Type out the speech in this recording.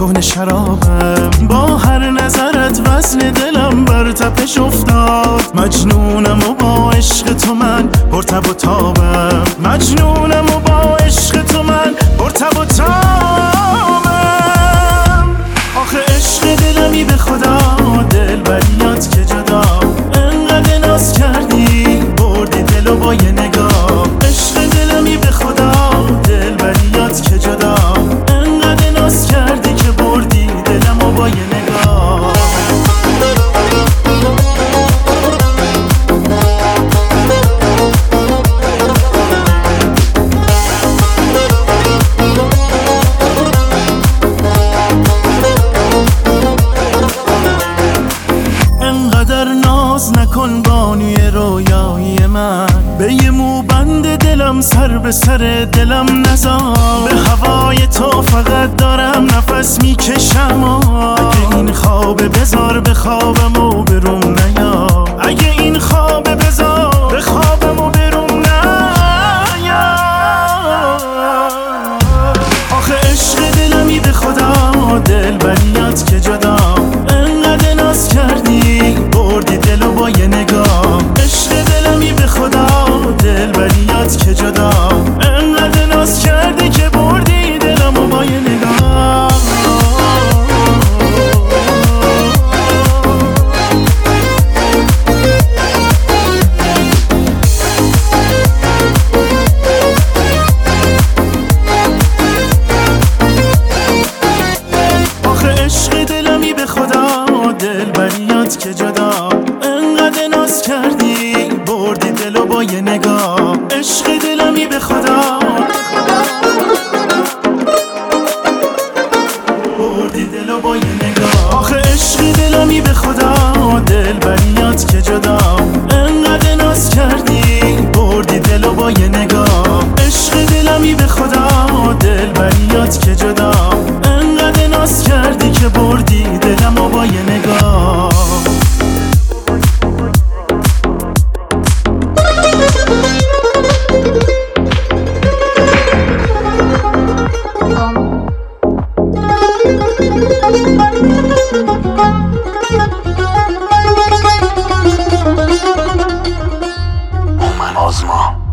کهنه شرابم. با هر نظرت وزن دلم بر تپش افتاد. مجنونم و با عشق تو من پرتب و تابم. مجنونم و با عشق تو من پرتب و تابم. آخه عشق دلمی به خدا دلبریات که جدا. انقدر ناز کردی بردی دلو با یه نگاه. عشق دلمی به خدا دلبریات که جدا. انقدر ناز کردی که بردی دلمو با یه نگاه. نکن بانوی رویایی من. به یه موبند دلم سر به سر دلم نزار. به هوای تو فقط دارم نفس میکشم. اگه این خواب بذار به خوابم و بروم نیا. اگه این خواب بذار به خوابم و بروم نیا. آخه عشق دلمی به خدا دلبریات که جدا. انقدر ناز کردی بردی دلو با یه نگاه. عشق دلمی به خدا دلبریات که جدا. انقدر ناز کردی که بردی دلمو با یه نگاه. آخه عشق دلمی به خدا دلبریات که جدا. انقدر ناز کردی بردی دلو با یه نگاه. عشق دلمی به خدا بردی دلو با یه نگاه. آخه عشق دلمی به خدا دلبریات که جدا. انقدر ناز کردی بردی دلو با یه نگاه. عشق دلمی به خدا دلبریات که جدا. انقدر ناز کردی که بردی دلمو با یه نگاه. آزما